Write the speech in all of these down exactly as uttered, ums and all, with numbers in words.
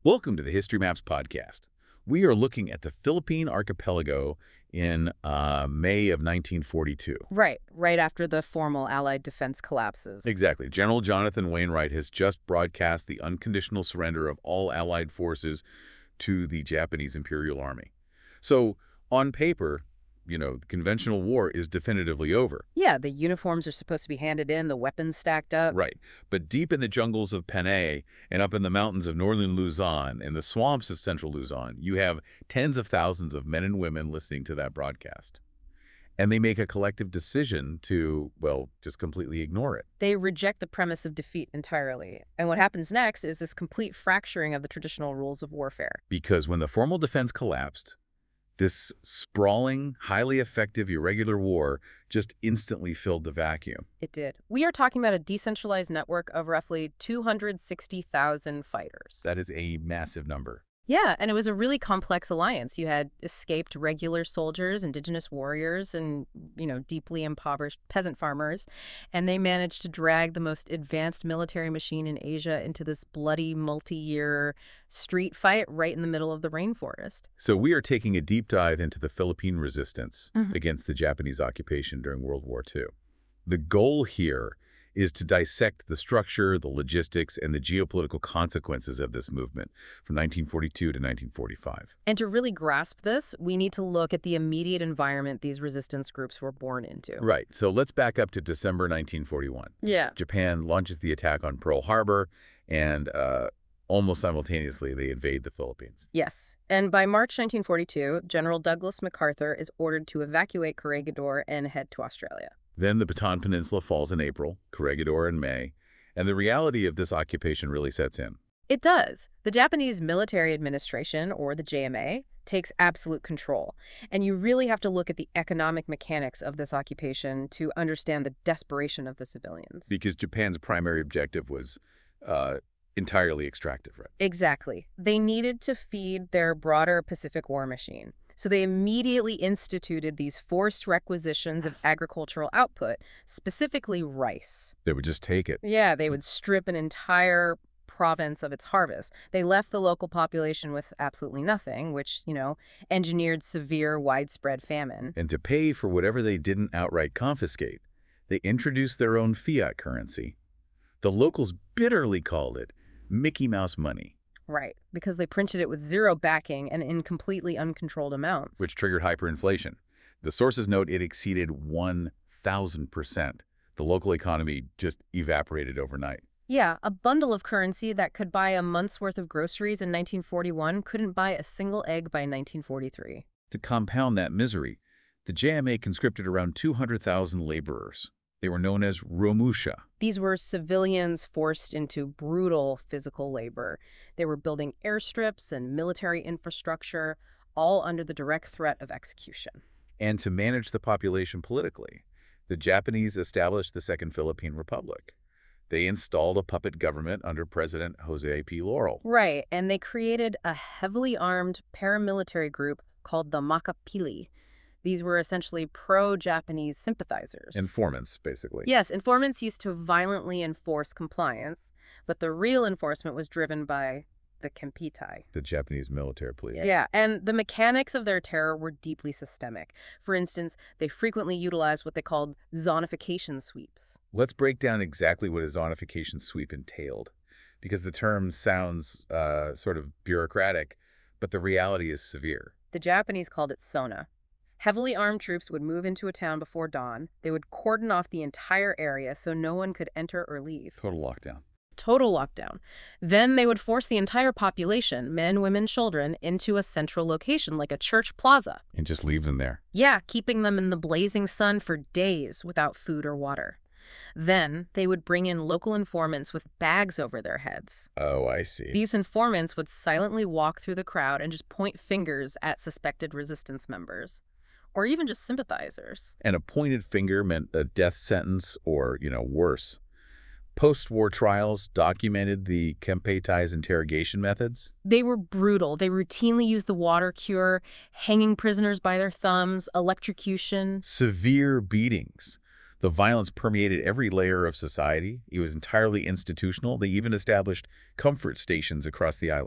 Welcome to the History Maps podcast. We are looking at the Philippine archipelago in uh, May of nineteen forty-two. Right, right after the formal Allied defense collapses. Exactly. General Jonathan Wainwright has just broadcast the unconditional surrender of all Allied forces to the Japanese Imperial Army. So, on paper, you know, the conventional war is definitively over. Yeah, the uniforms are supposed to be handed in, the weapons stacked up. Right. But deep in the jungles of Panay and up in the mountains of northern Luzon and the swamps of central Luzon, you have tens of thousands of men and women listening to that broadcast. And they make a collective decision to, well, just completely ignore it. They reject the premise of defeat entirely. And what happens next is this complete fracturing of the traditional rules of warfare. Because when the formal defense collapsed, this sprawling, highly effective, irregular war just instantly filled the vacuum. It did. We are talking about a decentralized network of roughly two hundred sixty thousand fighters. That is a massive number. Yeah, and it was a really complex alliance. You had escaped regular soldiers, indigenous warriors, and, you know, deeply impoverished peasant farmers, and they managed to drag the most advanced military machine in Asia into this bloody multi-year street fight right in the middle of the rainforest. So we are taking a deep dive into the Philippine resistance Mm-hmm. against the Japanese occupation during World War Two. The goal here is to dissect the structure, the logistics, and the geopolitical consequences of this movement from nineteen forty-two to nineteen forty-five. And to really grasp this, we need to look at the immediate environment these resistance groups were born into. Right. So let's back up to December nineteen forty-one. Yeah. Japan launches the attack on Pearl Harbor, and uh, almost simultaneously, they invade the Philippines. Yes. And by March nineteen forty-two, General Douglas MacArthur is ordered to evacuate Corregidor and head to Australia. Then the Bataan Peninsula falls in April, Corregidor in May, and the reality of this occupation really sets in. It does. The Japanese Military Administration, or the J M A, takes absolute control. And you really have to look at the economic mechanics of this occupation to understand the desperation of the civilians. Because Japan's primary objective was uh, entirely extractive, right? Exactly. They needed to feed their broader Pacific War machine. So they immediately instituted these forced requisitions of agricultural output, specifically rice. They would just take it. Yeah, they would strip an entire province of its harvest. They left the local population with absolutely nothing, which, you know, engineered severe, widespread famine. And to pay for whatever they didn't outright confiscate, they introduced their own fiat currency. The locals bitterly called it Mickey Mouse money. Right, because they printed it with zero backing and in completely uncontrolled amounts. Which triggered hyperinflation. The sources note it exceeded one thousand percent. The local economy just evaporated overnight. Yeah, a bundle of currency that could buy a month's worth of groceries in nineteen forty-one couldn't buy a single egg by nineteen forty-three. To compound that misery, the J M A conscripted around two hundred thousand laborers. They were known as Romusha. These were civilians forced into brutal physical labor. They were building airstrips and military infrastructure, all under the direct threat of execution. And to manage the population politically, the Japanese established the Second Philippine Republic. They installed a puppet government under President Jose P. Laurel. Right, and they created a heavily armed paramilitary group called the Makapili. These were essentially pro-Japanese sympathizers. Informants, basically. Yes, informants used to violently enforce compliance, but the real enforcement was driven by the Kempitai. The Japanese military police. Yeah, and the mechanics of their terror were deeply systemic. For instance, they frequently utilized what they called zonification sweeps. Let's break down exactly what a zonification sweep entailed, because the term sounds uh, sort of bureaucratic, but the reality is severe. The Japanese called it Sona. Heavily armed troops would move into a town before dawn. They would cordon off the entire area so no one could enter or leave. Total lockdown. Total lockdown. Then they would force the entire population, men, women, children, into a central location like a church plaza. And just leave them there. Yeah, keeping them in the blazing sun for days without food or water. Then they would bring in local informants with bags over their heads. Oh, I see. These informants would silently walk through the crowd and just point fingers at suspected resistance members. Or even just sympathizers. And a pointed finger meant a death sentence or, you know, worse. Post-war trials documented the Kempeitais interrogation methods. They were brutal. They routinely used the water cure, hanging prisoners by their thumbs, electrocution. Severe beatings. The violence permeated every layer of society. It was entirely institutional. They even established comfort stations across the islands.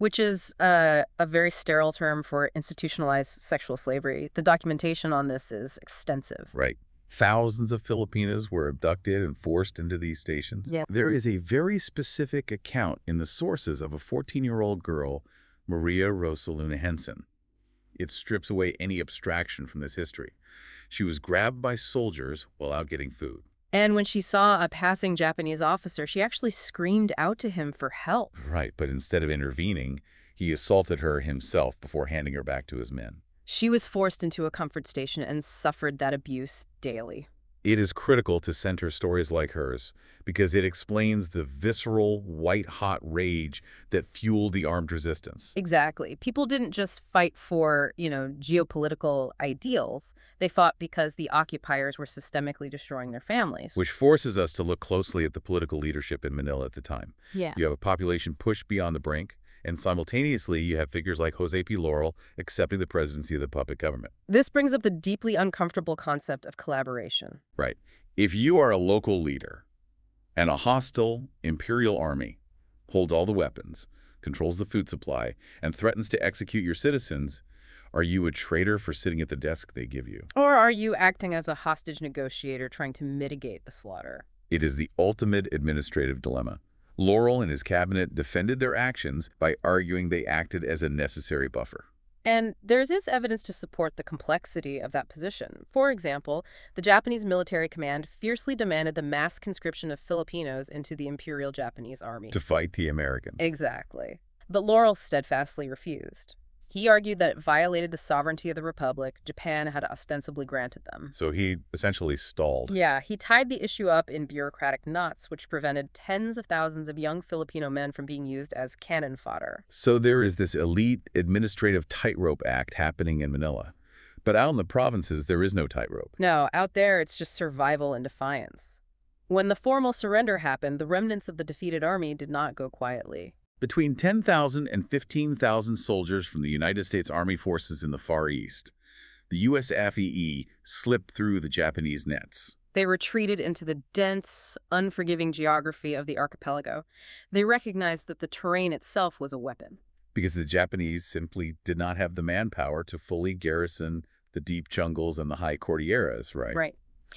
which is uh, a very sterile term for institutionalized sexual slavery. The documentation on this is extensive. Right. Thousands of Filipinas were abducted and forced into these stations. Yeah. There is a very specific account in the sources of a fourteen-year-old girl, Maria Rosa Luna Henson. It strips away any abstraction from this history. She was grabbed by soldiers while out getting food. And when she saw a passing Japanese officer, she actually screamed out to him for help. Right, but instead of intervening, he assaulted her himself before handing her back to his men. She was forced into a comfort station and suffered that abuse daily. It is critical to center stories like hers because it explains the visceral, white-hot rage that fueled the armed resistance. Exactly. People didn't just fight for, you know, geopolitical ideals. They fought because the occupiers were systemically destroying their families. Which forces us to look closely at the political leadership in Manila at the time. Yeah. You have a population pushed beyond the brink, and simultaneously you have figures like Jose P. Laurel accepting the presidency of the puppet government. This brings up the deeply uncomfortable concept of collaboration. Right. If you are a local leader and a hostile imperial army holds all the weapons, controls the food supply, and threatens to execute your citizens, are you a traitor for sitting at the desk they give you? Or are you acting as a hostage negotiator trying to mitigate the slaughter? It is the ultimate administrative dilemma. Laurel and his cabinet defended their actions by arguing they acted as a necessary buffer. And there is evidence to support the complexity of that position. For example, the Japanese military command fiercely demanded the mass conscription of Filipinos into the Imperial Japanese Army. To fight the Americans. Exactly. But Laurel steadfastly refused. He argued that it violated the sovereignty of the Republic Japan had ostensibly granted them. So he essentially stalled. Yeah, he tied the issue up in bureaucratic knots, which prevented tens of thousands of young Filipino men from being used as cannon fodder. So there is this elite administrative tightrope act happening in Manila. But out in the provinces, there is no tightrope. No, out there, it's just survival and defiance. When the formal surrender happened, the remnants of the defeated army did not go quietly. Between ten thousand and fifteen thousand soldiers from the United States Army forces in the Far East, the U S F E E slipped through the Japanese nets. They retreated into the dense, unforgiving geography of the archipelago. They recognized that the terrain itself was a weapon. Because the Japanese simply did not have the manpower to fully garrison the deep jungles and the high Cordilleras, right? Right.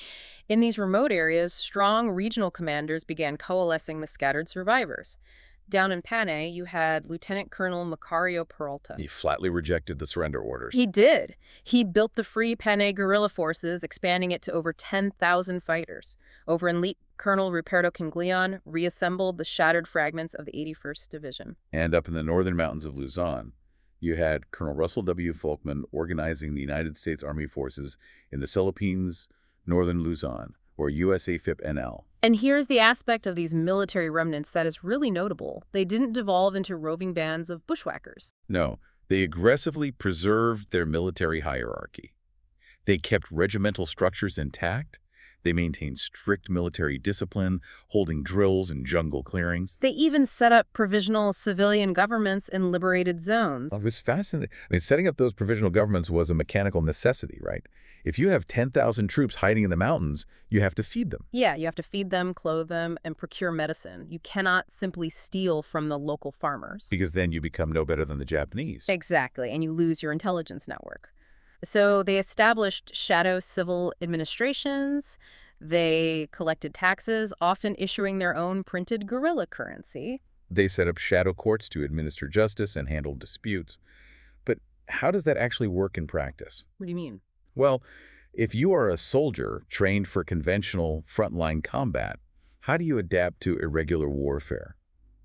In these remote areas, strong regional commanders began coalescing the scattered survivors. Down in Panay, you had Lieutenant Colonel Macario Peralta. He flatly rejected the surrender orders. He did. He built the Free Panay guerrilla forces, expanding it to over ten thousand fighters. Over in Leet, Colonel Ruperto Canglion reassembled the shattered fragments of the eighty-first Division. And up in the northern mountains of Luzon, you had Colonel Russell W. Folkman organizing the United States Army forces in the Philippines, northern Luzon, or U S A F I P N L. And here's the aspect of these military remnants that is really notable. They didn't devolve into roving bands of bushwhackers. No, they aggressively preserved their military hierarchy. They kept regimental structures intact. They maintained strict military discipline, holding drills in jungle clearings. They even set up provisional civilian governments in liberated zones. It was fascinating. I mean, setting up those provisional governments was a mechanical necessity, right? If you have ten thousand troops hiding in the mountains, you have to feed them. Yeah, you have to feed them, clothe them, and procure medicine. You cannot simply steal from the local farmers. Because then you become no better than the Japanese. Exactly, and you lose your intelligence network. So they established shadow civil administrations. They collected taxes, often issuing their own printed guerrilla currency. They set up shadow courts to administer justice and handle disputes. But how does that actually work in practice? What do you mean? Well, if you are a soldier trained for conventional frontline combat, how do you adapt to irregular warfare?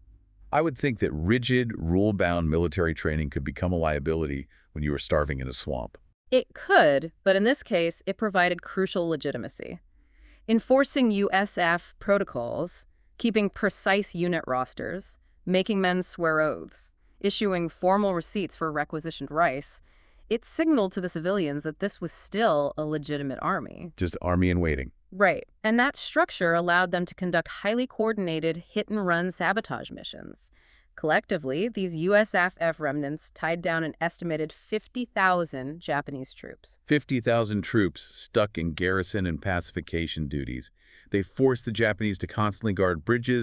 I would think that rigid, rule-bound military training could become a liability when you were starving in a swamp. It could, but in this case, it provided crucial legitimacy. Enforcing U S F protocols, keeping precise unit rosters, making men swear oaths, issuing formal receipts for requisitioned rice, it signaled to the civilians that this was still a legitimate army. Just army in waiting. Right. And that structure allowed them to conduct highly coordinated hit-and-run sabotage missions. Collectively, these U S A F F remnants tied down an estimated fifty thousand Japanese troops. fifty thousand troops stuck in garrison and pacification duties. They forced the Japanese to constantly guard bridges,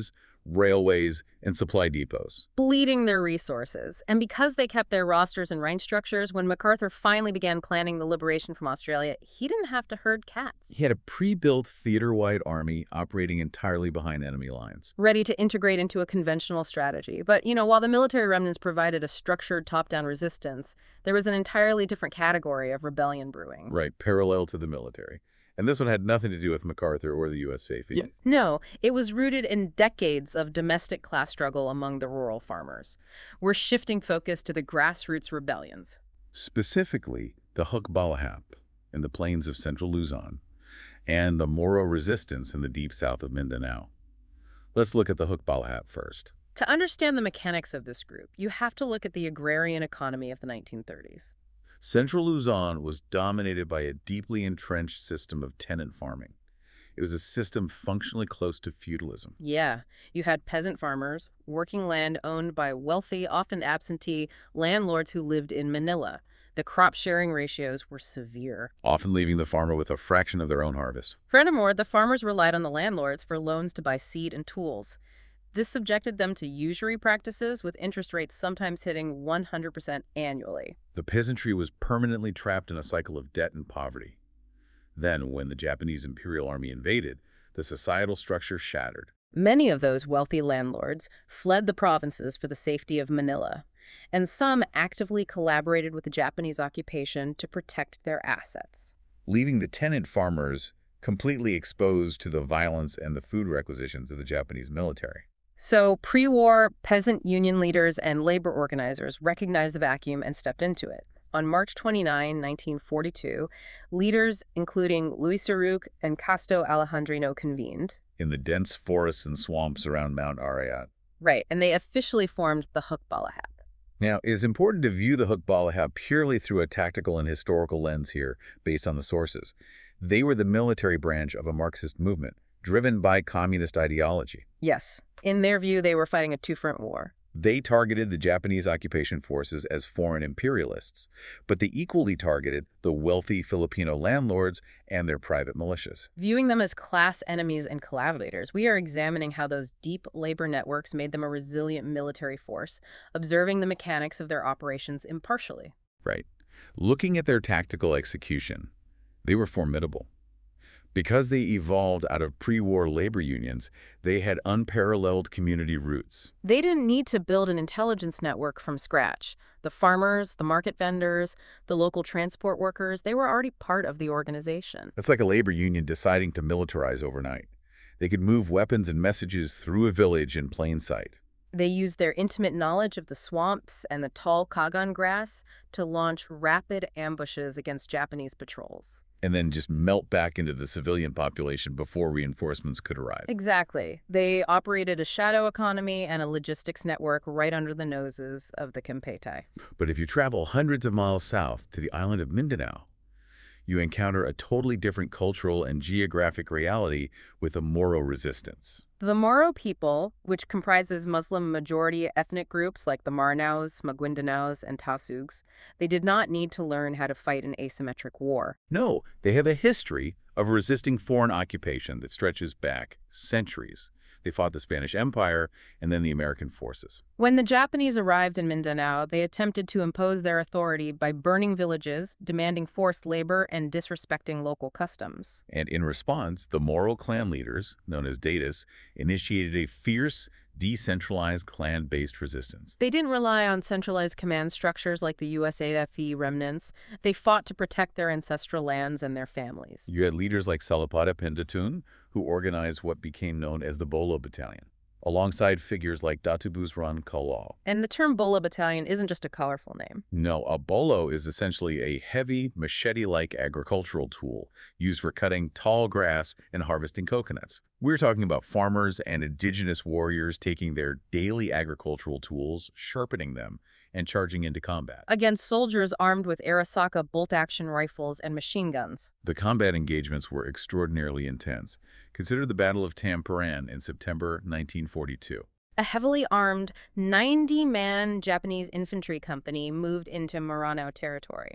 railways, and supply depots. Bleeding their resources. And because they kept their rosters and rank structures, when MacArthur finally began planning the liberation from Australia, he didn't have to herd cats. He had a pre-built theater-wide army operating entirely behind enemy lines. Ready to integrate into a conventional strategy. But, you know, while the military remnants provided a structured top-down resistance, there was an entirely different category of rebellion brewing. Right, parallel to the military. And this one had nothing to do with MacArthur or the U S Safety. Yeah. No, it was rooted in decades of domestic class struggle among the rural farmers. We're shifting focus to the grassroots rebellions. Specifically, the Hukbalahap in the plains of central Luzon and the Moro resistance in the deep south of Mindanao. Let's look at the Hukbalahap first. To understand the mechanics of this group, you have to look at the agrarian economy of the nineteen thirties. Central Luzon was dominated by a deeply entrenched system of tenant farming. It was a system functionally close to feudalism. Yeah, you had peasant farmers, working land owned by wealthy, often absentee, landlords who lived in Manila. The crop-sharing ratios were severe, often leaving the farmer with a fraction of their own harvest. Furthermore, the farmers relied on the landlords for loans to buy seed and tools. This subjected them to usury practices, with interest rates sometimes hitting one hundred percent annually. The peasantry was permanently trapped in a cycle of debt and poverty. Then, when the Japanese Imperial Army invaded, the societal structure shattered. Many of those wealthy landlords fled the provinces for the safety of Manila, and some actively collaborated with the Japanese occupation to protect their assets, leaving the tenant farmers completely exposed to the violence and the food requisitions of the Japanese military. So, pre-war, peasant union leaders and labor organizers recognized the vacuum and stepped into it. On March twenty-ninth, nineteen forty-two, leaders including Luis Saruk and Casto Alejandrino convened. In the dense forests and swamps around Mount Arayat. Right, and they officially formed the Hukbalahap. Now, it is important to view the Hukbalahap purely through a tactical and historical lens here, based on the sources. They were the military branch of a Marxist movement, driven by communist ideology. Yes. In their view, they were fighting a two-front war. They targeted the Japanese occupation forces as foreign imperialists, but they equally targeted the wealthy Filipino landlords and their private militias. Viewing them as class enemies and collaborators, we are examining how those deep labor networks made them a resilient military force, observing the mechanics of their operations impartially. Right. Looking at their tactical execution, they were formidable. Because they evolved out of pre-war labor unions, they had unparalleled community roots. They didn't need to build an intelligence network from scratch. The farmers, the market vendors, the local transport workers, they were already part of the organization. That's like a labor union deciding to militarize overnight. They could move weapons and messages through a village in plain sight. They used their intimate knowledge of the swamps and the tall kagan grass to launch rapid ambushes against Japanese patrols. And then just melt back into the civilian population before reinforcements could arrive. Exactly. They operated a shadow economy and a logistics network right under the noses of the Kempeitai. But if you travel hundreds of miles south to the island of Mindanao, you encounter a totally different cultural and geographic reality with the Moro resistance. The Moro people, which comprises Muslim-majority ethnic groups like the Maranaos, Maguindanaos, and Tasugs, they did not need to learn how to fight an asymmetric war. No, they have a history of resisting foreign occupation that stretches back centuries. They fought the Spanish Empire and then the American forces. When the Japanese arrived in Mindanao, they attempted to impose their authority by burning villages, demanding forced labor, and disrespecting local customs. And in response, the Moro clan leaders, known as Datas, initiated a fierce, decentralized clan-based resistance. They didn't rely on centralized command structures like the U S A F E remnants. They fought to protect their ancestral lands and their families. You had leaders like Salapada Pendatun, who organized what became known as the Bolo Battalion, alongside figures like Datu Busran Kalal. And the term Bolo Battalion isn't just a colorful name. No, a bolo is essentially a heavy, machete-like agricultural tool used for cutting tall grass and harvesting coconuts. We're talking about farmers and indigenous warriors taking their daily agricultural tools, sharpening them, and charging into combat. Against soldiers armed with Arisaka bolt-action rifles and machine guns. The combat engagements were extraordinarily intense. Consider the Battle of Tamparan in September nineteen forty-two. A heavily armed ninety-man Japanese infantry company moved into Maranao territory.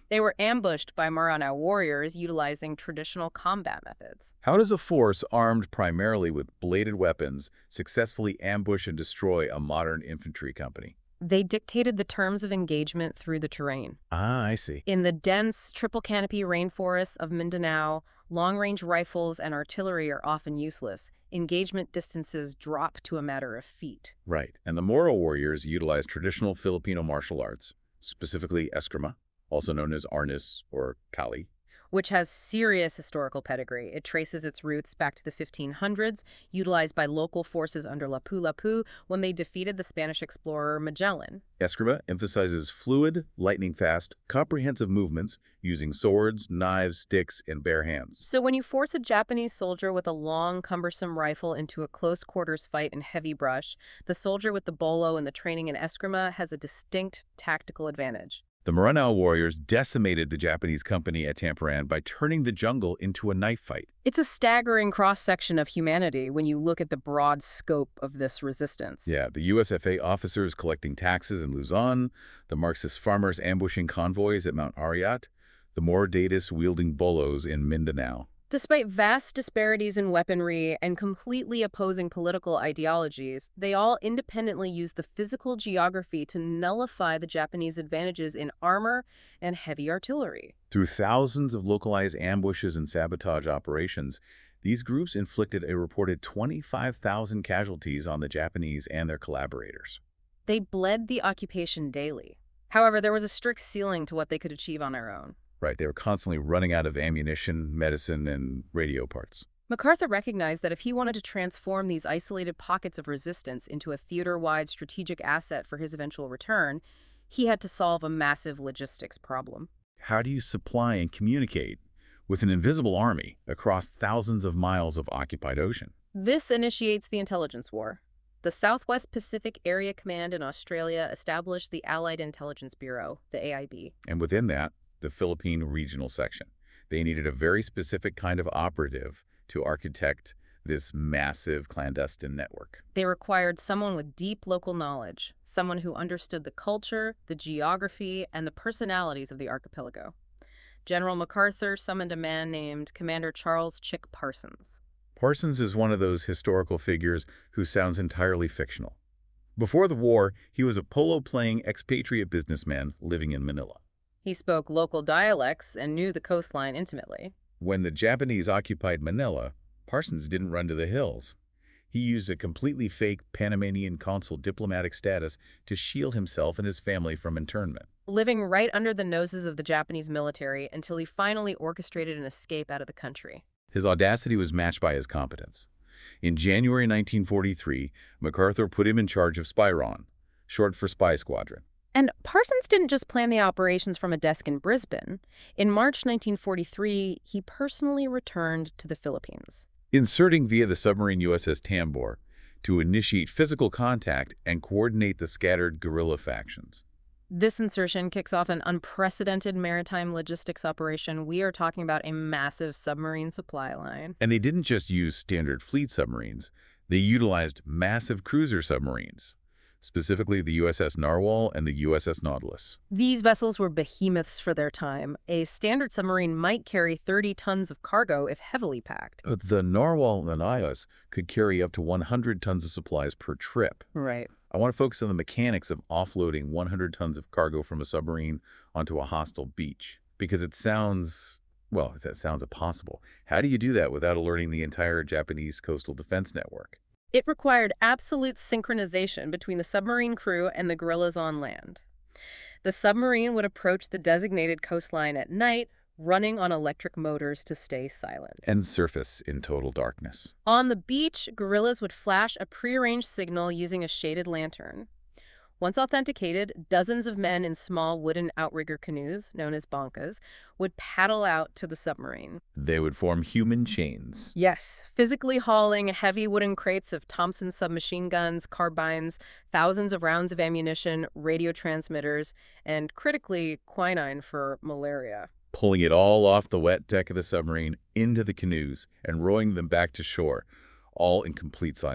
They were ambushed by Maranao warriors utilizing traditional combat methods. How does a force armed primarily with bladed weapons successfully ambush and destroy a modern infantry company? They dictated the terms of engagement through the terrain. Ah, I see. In the dense, triple canopy rainforests of Mindanao, long-range rifles and artillery are often useless. Engagement distances drop to a matter of feet. Right. And the Moro warriors utilized traditional Filipino martial arts, specifically eskrima, also known as arnis or kali, which has serious historical pedigree. It traces its roots back to the fifteen hundreds, utilized by local forces under Lapu-Lapu when they defeated the Spanish explorer Magellan. Eskrima emphasizes fluid, lightning-fast, comprehensive movements using swords, knives, sticks, and bare hands. So when you force a Japanese soldier with a long, cumbersome rifle into a close-quarters fight in heavy brush, the soldier with the bolo and the training in eskrima has a distinct tactical advantage. The Maranao warriors decimated the Japanese company at Tamparan by turning the jungle into a knife fight. It's a staggering cross-section of humanity when you look at the broad scope of this resistance. Yeah, the U S F A officers collecting taxes in Luzon, the Marxist farmers ambushing convoys at Mount Arayat, the Morodatus wielding bolos in Mindanao. Despite vast disparities in weaponry and completely opposing political ideologies, they all independently used the physical geography to nullify the Japanese advantages in armor and heavy artillery. Through thousands of localized ambushes and sabotage operations, these groups inflicted a reported twenty-five thousand casualties on the Japanese and their collaborators. They bled the occupation daily. However, there was a strict ceiling to what they could achieve on their own. Right, they were constantly running out of ammunition, medicine, and radio parts. MacArthur recognized that if he wanted to transform these isolated pockets of resistance into a theater-wide strategic asset for his eventual return, he had to solve a massive logistics problem. How do you supply and communicate with an invisible army across thousands of miles of occupied ocean? This initiates the intelligence war. The Southwest Pacific Area Command in Australia established the Allied Intelligence Bureau, the A I B. And within that, the Philippine Regional Section. They needed a very specific kind of operative to architect this massive clandestine network. They required someone with deep local knowledge, someone who understood the culture, the geography, and the personalities of the archipelago. General MacArthur summoned a man named Commander Charles Chick Parsons. Parsons is one of those historical figures who sounds entirely fictional. Before the war, he was a polo-playing expatriate businessman living in Manila. He spoke local dialects and knew the coastline intimately. When the Japanese occupied Manila, Parsons didn't run to the hills. He used a completely fake Panamanian consul diplomatic status to shield himself and his family from internment. Living right under the noses of the Japanese military until he finally orchestrated an escape out of the country. His audacity was matched by his competence. In January nineteen forty-three, MacArthur put him in charge of Spyron, short for Spy Squadron. And Parsons didn't just plan the operations from a desk in Brisbane. In March nineteen forty-three, he personally returned to the Philippines, inserting via the submarine U S S Tambor to initiate physical contact and coordinate the scattered guerrilla factions. This insertion kicks off an unprecedented maritime logistics operation. We are talking about a massive submarine supply line. And they didn't just use standard fleet submarines. They utilized massive cruiser submarines, specifically the U S S Narwhal and the U S S Nautilus. These vessels were behemoths for their time. A standard submarine might carry thirty tons of cargo if heavily packed. The Narwhal and the Nautilus could carry up to one hundred tons of supplies per trip. Right. I want to focus on the mechanics of offloading one hundred tons of cargo from a submarine onto a hostile beach, because it sounds, well, that sounds impossible. How do you do that without alerting the entire Japanese coastal defense network? It required absolute synchronization between the submarine crew and the guerrillas on land. The submarine would approach the designated coastline at night, running on electric motors to stay silent. And surface in total darkness. On the beach, guerrillas would flash a prearranged signal using a shaded lantern. Once authenticated, dozens of men in small wooden outrigger canoes, known as bankas, would paddle out to the submarine. They would form human chains. Yes, physically hauling heavy wooden crates of Thompson submachine guns, carbines, thousands of rounds of ammunition, radio transmitters, and critically, quinine for malaria. Pulling it all off the wet deck of the submarine into the canoes and rowing them back to shore, all in complete silence.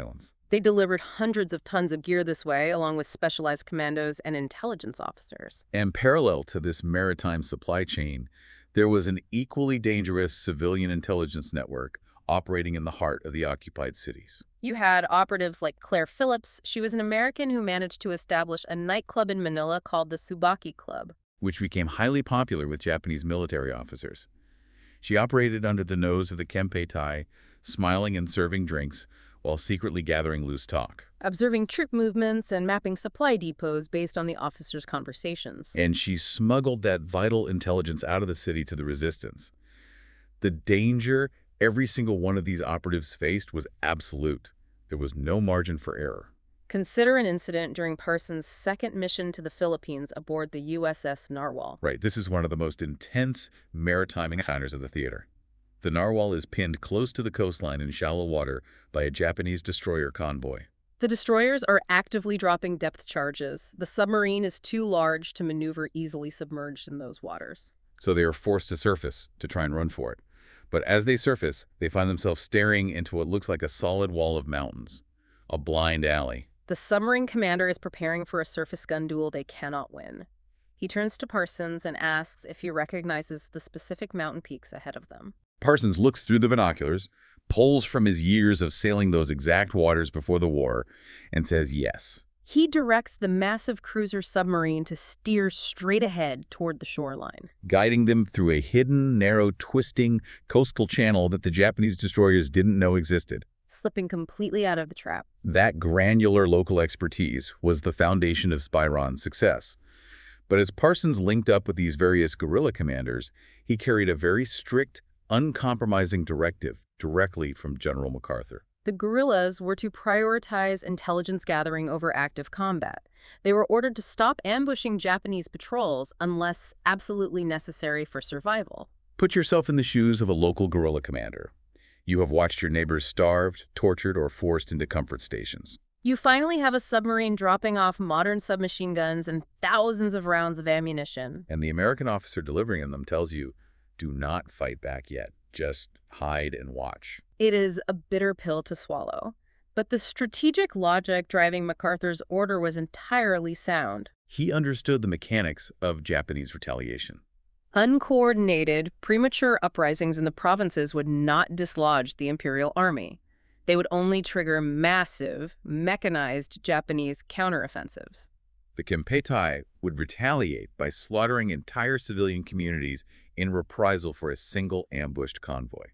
They delivered hundreds of tons of gear this way, along with specialized commandos and intelligence officers. And parallel to this maritime supply chain, there was an equally dangerous civilian intelligence network operating in the heart of the occupied cities. You had operatives like Claire Phillips. She was an American who managed to establish a nightclub in Manila called the Tsubaki Club, which became highly popular with Japanese military officers. She operated under the nose of the Kempeitai, smiling and serving drinks, while secretly gathering loose talk. observing troop movements and mapping supply depots based on the officers' conversations. And she smuggled that vital intelligence out of the city to the resistance. The danger every single one of these operatives faced was absolute. There was no margin for error. Consider an incident during Parsons' second mission to the Philippines aboard the U S S Narwhal. Right, this is one of the most intense maritime encounters of the theater. The Narwhal is pinned close to the coastline in shallow water by a Japanese destroyer convoy. The destroyers are actively dropping depth charges. The submarine is too large to maneuver easily submerged in those waters. So they are forced to surface to try and run for it. But as they surface, they find themselves staring into what looks like a solid wall of mountains, a blind alley. The submarine commander is preparing for a surface gun duel they cannot win. He turns to Parsons and asks if he recognizes the specific mountain peaks ahead of them. Parsons looks through the binoculars, pulls from his years of sailing those exact waters before the war, and says yes. He directs the massive cruiser submarine to steer straight ahead toward the shoreline, guiding them through a hidden, narrow, twisting coastal channel that the Japanese destroyers didn't know existed. slipping completely out of the trap. That granular local expertise was the foundation of Spyron's success. But as Parsons linked up with these various guerrilla commanders, he carried a very strict, uncompromising directive directly from General MacArthur. The guerrillas were to prioritize intelligence gathering over active combat. They were ordered to stop ambushing Japanese patrols unless absolutely necessary for survival. Put yourself in the shoes of a local guerrilla commander. You have watched your neighbors starved, tortured, or forced into comfort stations. You finally have a submarine dropping off modern submachine guns and thousands of rounds of ammunition. And the American officer delivering them tells you, do not fight back yet. Just hide and watch. It is a bitter pill to swallow. But the strategic logic driving MacArthur's order was entirely sound. He understood the mechanics of Japanese retaliation. Uncoordinated, premature uprisings in the provinces would not dislodge the Imperial Army. They would only trigger massive, mechanized Japanese counteroffensives. The Kempeitai would retaliate by slaughtering entire civilian communities in reprisal for a single ambushed convoy.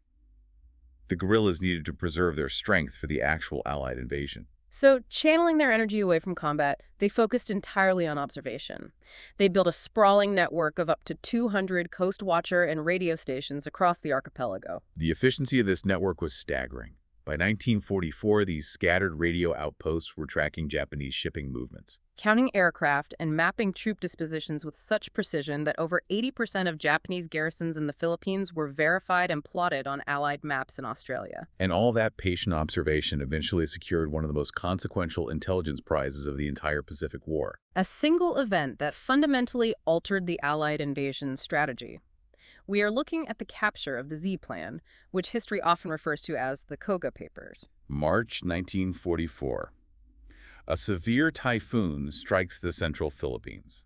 The guerrillas needed to preserve their strength for the actual Allied invasion. So, channeling their energy away from combat, they focused entirely on observation. They built a sprawling network of up to two hundred coast watcher and radio stations across the archipelago. The efficiency of this network was staggering. By nineteen forty-four, these scattered radio outposts were tracking Japanese shipping movements, counting aircraft and mapping troop dispositions with such precision that over eighty percent of Japanese garrisons in the Philippines were verified and plotted on Allied maps in Australia. And all that patient observation eventually secured one of the most consequential intelligence prizes of the entire Pacific War. A single event that fundamentally altered the Allied invasion strategy. We are looking at the capture of the Z-Plan, which history often refers to as the Koga Papers. March nineteen forty-four. A severe typhoon strikes the central Philippines.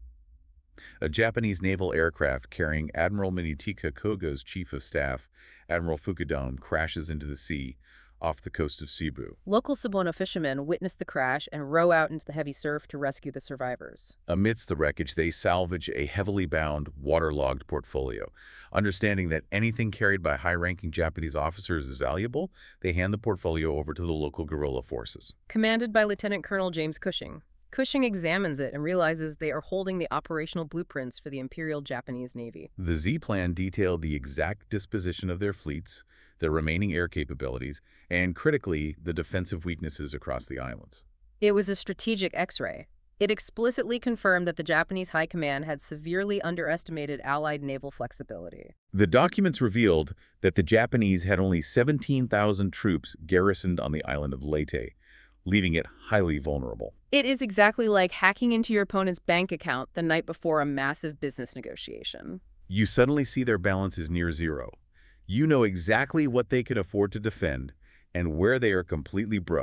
A Japanese naval aircraft carrying Admiral Minitika Koga's chief of staff, Admiral Fukudome, crashes into the sea off the coast of Cebu. Local Cebuano fishermen witness the crash and row out into the heavy surf to rescue the survivors. Amidst the wreckage, they salvage a heavily bound, waterlogged portfolio. Understanding that anything carried by high-ranking Japanese officers is valuable, they hand the portfolio over to the local guerrilla forces. Commanded by Lieutenant Colonel James Cushing. Cushing examines it and realizes they are holding the operational blueprints for the Imperial Japanese Navy. The Z-Plan detailed the exact disposition of their fleets, their remaining air capabilities, and critically, the defensive weaknesses across the islands. It was a strategic X-ray. It explicitly confirmed that the Japanese High Command had severely underestimated Allied naval flexibility. The documents revealed that the Japanese had only seventeen thousand troops garrisoned on the island of Leyte, leaving it highly vulnerable. It is exactly like hacking into your opponent's bank account the night before a massive business negotiation. You suddenly see their balance is near zero. You know exactly what they can afford to defend and where they are completely broke.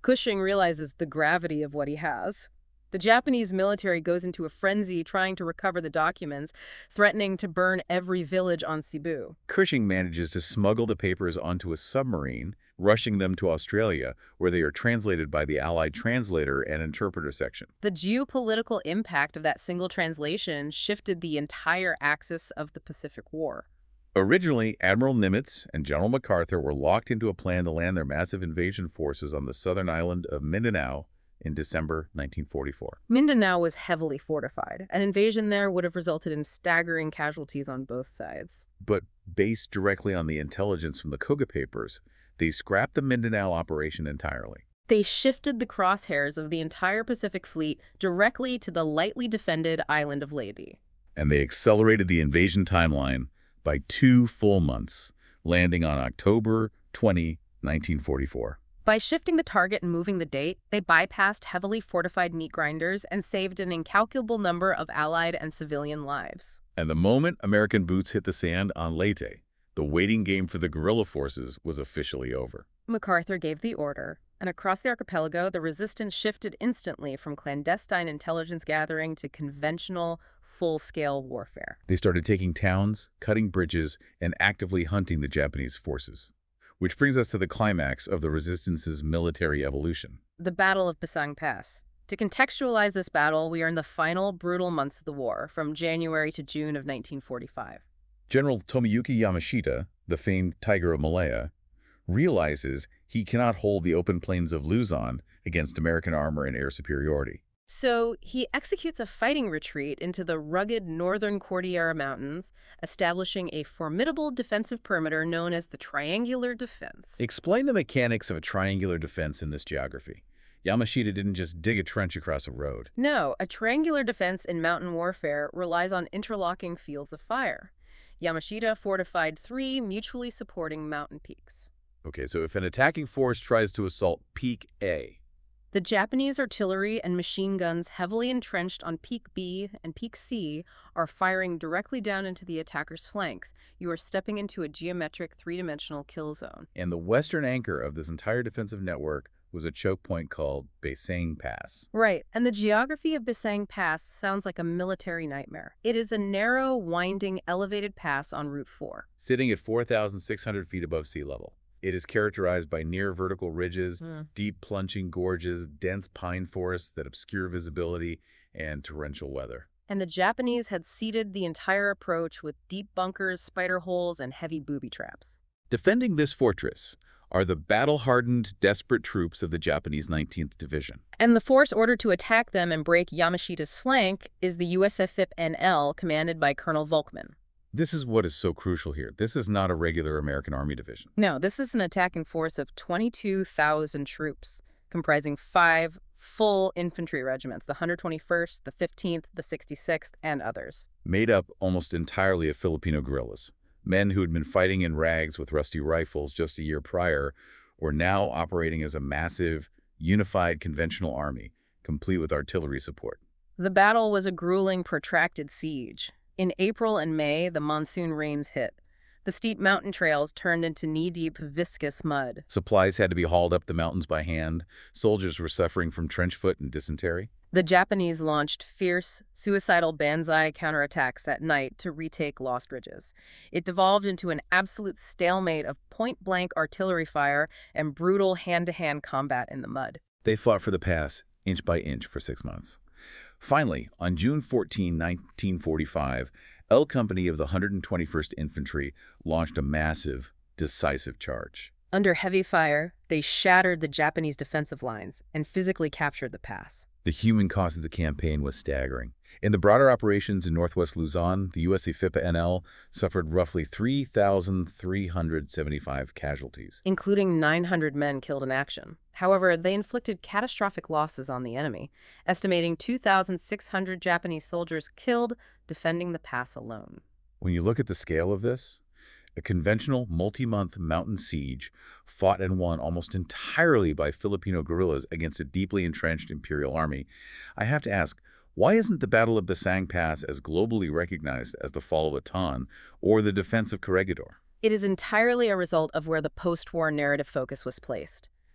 Cushing realizes the gravity of what he has. The Japanese military goes into a frenzy trying to recover the documents, threatening to burn every village on Cebu. Cushing manages to smuggle the papers onto a submarine, rushing them to Australia, where they are translated by the Allied translator and interpreter section. The geopolitical impact of that single translation shifted the entire axis of the Pacific War. Originally, Admiral Nimitz and General MacArthur were locked into a plan to land their massive invasion forces on the southern island of Mindanao in December nineteen forty-four. Mindanao was heavily fortified. An invasion there would have resulted in staggering casualties on both sides. But based directly on the intelligence from the Koga papers, they scrapped the Mindanao operation entirely. They shifted the crosshairs of the entire Pacific Fleet directly to the lightly defended island of Leyte. And they accelerated the invasion timeline by two full months, landing on October twentieth, nineteen forty-four. By shifting the target and moving the date, they bypassed heavily fortified meat grinders and saved an incalculable number of Allied and civilian lives. And the moment American boots hit the sand on Leyte, the waiting game for the guerrilla forces was officially over. MacArthur gave the order, and across the archipelago, the resistance shifted instantly from clandestine intelligence gathering to conventional, full-scale warfare. They started taking towns, cutting bridges, and actively hunting the Japanese forces. Which brings us to the climax of the resistance's military evolution. The Battle of Basang Pass. To contextualize this battle, we are in the final brutal months of the war, from January to June of nineteen forty-five. General Tomoyuki Yamashita, the famed Tiger of Malaya, realizes he cannot hold the open plains of Luzon against American armor and air superiority. So he executes a fighting retreat into the rugged northern Cordillera Mountains, establishing a formidable defensive perimeter known as the Triangular Defense. Explain the mechanics of a triangular defense in this geography. Yamashita didn't just dig a trench across a road. No, a triangular defense in mountain warfare relies on interlocking fields of fire. Yamashita fortified three mutually supporting mountain peaks. Okay, so if an attacking force tries to assault Peak A, the Japanese artillery and machine guns heavily entrenched on Peak B and Peak C are firing directly down into the attacker's flanks. You are stepping into a geometric three-dimensional kill zone. And the western anchor of this entire defensive network was a choke point called Basang Pass. Right, and the geography of Basang Pass sounds like a military nightmare. It is a narrow, winding, elevated pass on Route four. Sitting at four thousand six hundred feet above sea level. It is characterized by near-vertical ridges, mm. deep plunging gorges, dense pine forests that obscure visibility, and torrential weather. And the Japanese had seeded the entire approach with deep bunkers, spider holes, and heavy booby traps. Defending this fortress are the battle-hardened, desperate troops of the Japanese nineteenth Division. And the force ordered to attack them and break Yamashita's flank is the U S F I P N L, commanded by Colonel Volkmann. This is what is so crucial here. This is not a regular American Army division. No, this is an attacking force of twenty-two thousand troops, comprising five full infantry regiments, the one hundred twenty-first, the fifteenth, the sixty-sixth, and others. Made up almost entirely of Filipino guerrillas. Men who had been fighting in rags with rusty rifles just a year prior were now operating as a massive, unified conventional army, complete with artillery support. The battle was a grueling, protracted siege. In April and May, the monsoon rains hit. The steep mountain trails turned into knee-deep, viscous mud. Supplies had to be hauled up the mountains by hand. Soldiers were suffering from trench foot and dysentery. The Japanese launched fierce, suicidal banzai counterattacks at night to retake lost ridges. It devolved into an absolute stalemate of point-blank artillery fire and brutal hand-to-hand combat in the mud. They fought for the pass, inch by inch, for six months. Finally, on June fourteenth, nineteen forty-five, L Company of the one hundred twenty-first Infantry launched a massive, decisive charge. Under heavy fire, they shattered the Japanese defensive lines and physically captured the pass. The human cost of the campaign was staggering. In the broader operations in northwest Luzon, the U S A F I P N L suffered roughly three thousand three hundred seventy-five casualties, including nine hundred men killed in action. However, they inflicted catastrophic losses on the enemy, estimating two thousand six hundred Japanese soldiers killed defending the pass alone. When you look at the scale of this, a conventional multi-month mountain siege fought and won almost entirely by Filipino guerrillas against a deeply entrenched imperial army, I have to ask, why isn't the Battle of Basang Pass as globally recognized as the Fall of Bataan or the defense of Corregidor? It is entirely a result of where the post-war narrative focus was placed.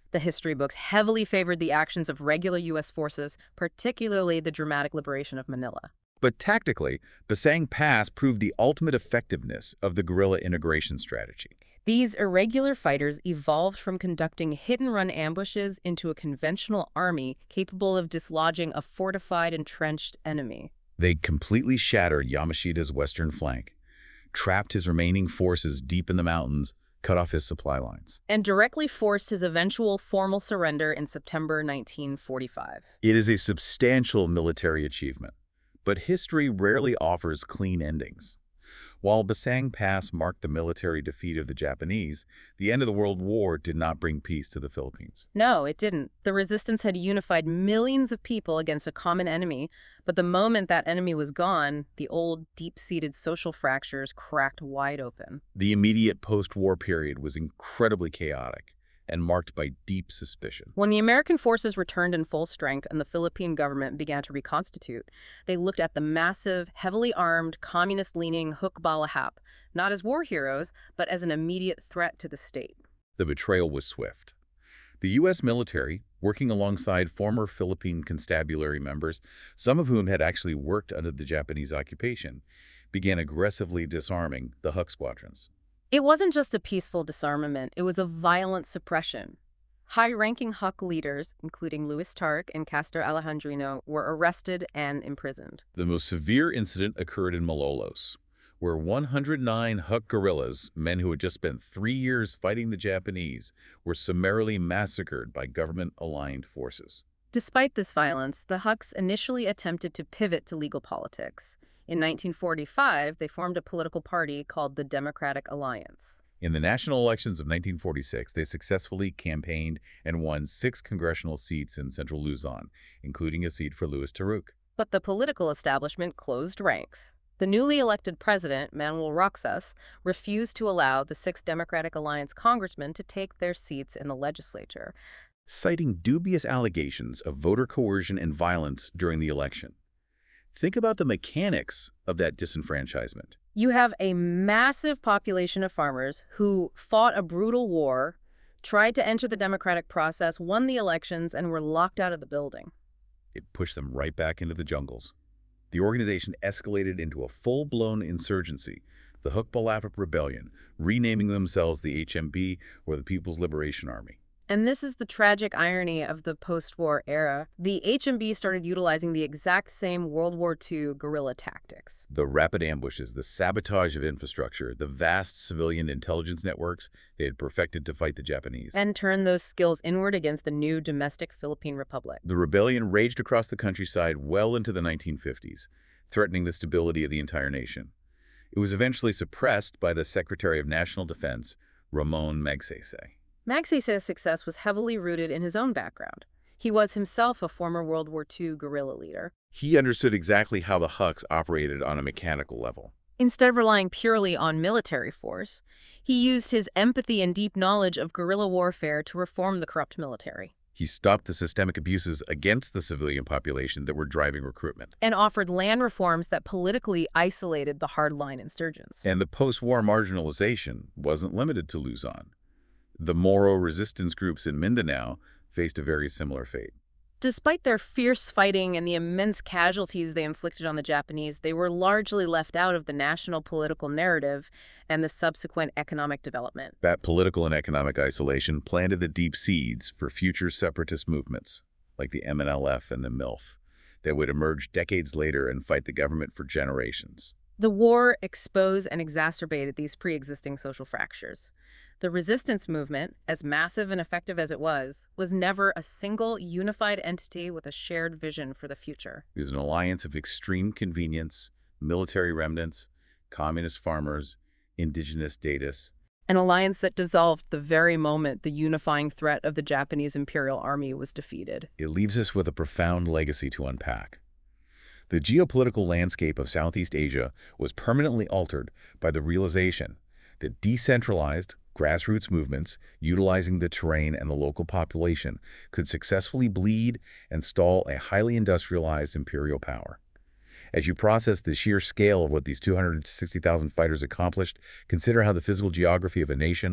The history books heavily favored the actions of regular U S forces, particularly the dramatic liberation of Manila. But tactically, Basang Pass proved the ultimate effectiveness of the guerrilla integration strategy. These irregular fighters evolved from conducting hit-and-run ambushes into a conventional army capable of dislodging a fortified, entrenched enemy. They completely shattered Yamashita's western flank, trapped his remaining forces deep in the mountains, cut off his supply lines. And directly forced his eventual formal surrender in September nineteen forty-five. It is a substantial military achievement, but history rarely offers clean endings. While Basang Pass marked the military defeat of the Japanese, the end of the World War did not bring peace to the Philippines. No, it didn't. The resistance had unified millions of people against a common enemy, but the moment that enemy was gone, the old, deep-seated social fractures cracked wide open. The immediate post-war period was incredibly chaotic and marked by deep suspicion. When the American forces returned in full strength and the Philippine government began to reconstitute, they looked at the massive, heavily armed, communist-leaning Hukbalahap not as war heroes, but as an immediate threat to the state. The betrayal was swift. The U S military, working alongside former Philippine constabulary members, some of whom had actually worked under the Japanese occupation, began aggressively disarming the Huk squadrons. It wasn't just a peaceful disarmament, it was a violent suppression. High-ranking Huk leaders, including Luis Tarque and Castor Alejandrino, were arrested and imprisoned. The most severe incident occurred in Malolos, where one hundred nine Huk guerrillas, men who had just spent three years fighting the Japanese, were summarily massacred by government-aligned forces. Despite this violence, the Huks initially attempted to pivot to legal politics. In nineteen forty-five, they formed a political party called the Democratic Alliance. In the national elections of nineteen forty-six, they successfully campaigned and won six congressional seats in central Luzon, including a seat for Luis Tarque. But the political establishment closed ranks. The newly elected president, Manuel Roxas, refused to allow the six Democratic Alliance congressmen to take their seats in the legislature, citing dubious allegations of voter coercion and violence during the election. Think about the mechanics of that disenfranchisement. You have a massive population of farmers who fought a brutal war, tried to enter the democratic process, won the elections, and were locked out of the building. It pushed them right back into the jungles. The organization escalated into a full-blown insurgency, the Hukbalahap Rebellion, renaming themselves the H M B, or the People's Liberation Army. And this is the tragic irony of the post-war era. The H M B started utilizing the exact same World War Two guerrilla tactics. The rapid ambushes, the sabotage of infrastructure, the vast civilian intelligence networks they had perfected to fight the Japanese. And turned those skills inward against the new domestic Philippine Republic. The rebellion raged across the countryside well into the nineteen fifties, threatening the stability of the entire nation. It was eventually suppressed by the Secretary of National Defense, Ramon Magsaysay. Magsay's success was heavily rooted in his own background. He was himself a former World War Two guerrilla leader. He understood exactly how the Huks operated on a mechanical level. Instead of relying purely on military force, he used his empathy and deep knowledge of guerrilla warfare to reform the corrupt military. He stopped the systemic abuses against the civilian population that were driving recruitment. And offered land reforms that politically isolated the hardline insurgents. And the post-war marginalization wasn't limited to Luzon. The Moro resistance groups in Mindanao faced a very similar fate. Despite their fierce fighting and the immense casualties they inflicted on the Japanese, they were largely left out of the national political narrative and the subsequent economic development. That political and economic isolation planted the deep seeds for future separatist movements, like the M N L F and the M I L F, that would emerge decades later and fight the government for generations. The war exposed and exacerbated these pre-existing social fractures. The resistance movement, as massive and effective as it was, was never a single unified entity with a shared vision for the future. It was an alliance of extreme convenience, military remnants, communist farmers, indigenous datas. An alliance that dissolved the very moment the unifying threat of the Japanese Imperial Army was defeated. It leaves us with a profound legacy to unpack. The geopolitical landscape of Southeast Asia was permanently altered by the realization that decentralized, grassroots movements, utilizing the terrain and the local population, could successfully bleed and stall a highly industrialized imperial power. As you process the sheer scale of what these two hundred sixty thousand fighters accomplished, consider how the physical geography of a nation,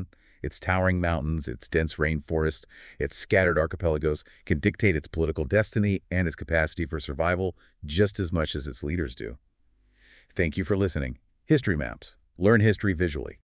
Its towering mountains, its dense rainforest, its scattered archipelagos can dictate its political destiny and its capacity for survival just as much as its leaders do. Thank you for listening. History Maps. Learn history visually.